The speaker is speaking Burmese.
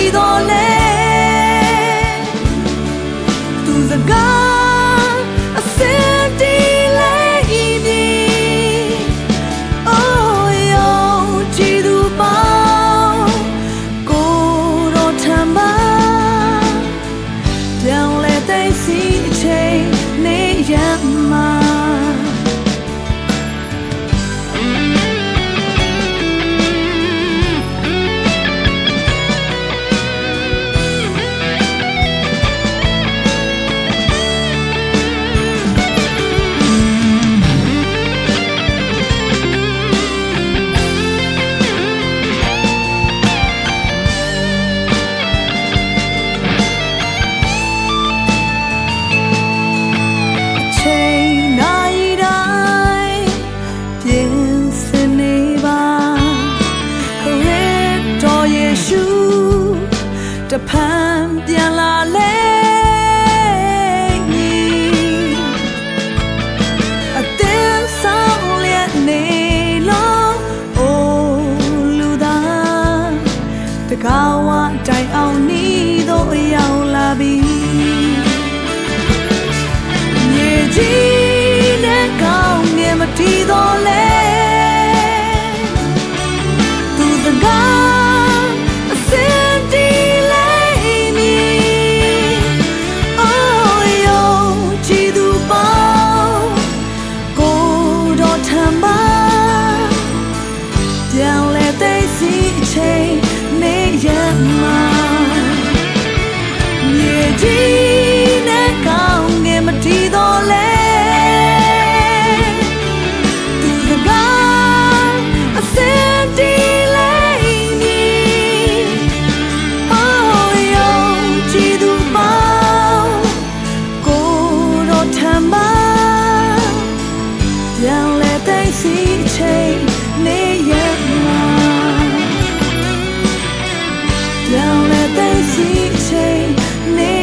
တော့လဲသူစကားအစင်တီလေးမြည်အိုးယောကြည်သူပေါင်းကိုတော့ထမ်းပါပြောင်းလဲသိစီအချိန်နေရမှာတဖန်ပြန်လာလဲအတင်းဆောင်လျက်နေလို့အိုးလူသားတကားဝတိုင်အောင်နီးတော့ရောက်လာပြီမြေကြီးနဲ့ကောင်းငယ်မထီတော့လဲသူစကားပြောင်းလဲသိစီအချိန်နေရမှာမြေကြီးနဲ့ကောင်းငယ်မထီတော့လဲသူစကားအစင်တီလေးမြည်အိုးယောကြည်သူပေါင်းကိုတော့ထမ်းပါပြောင်းလဲသိစီအချိန်နေရပြောင်းလဲသိစီချိန်နေ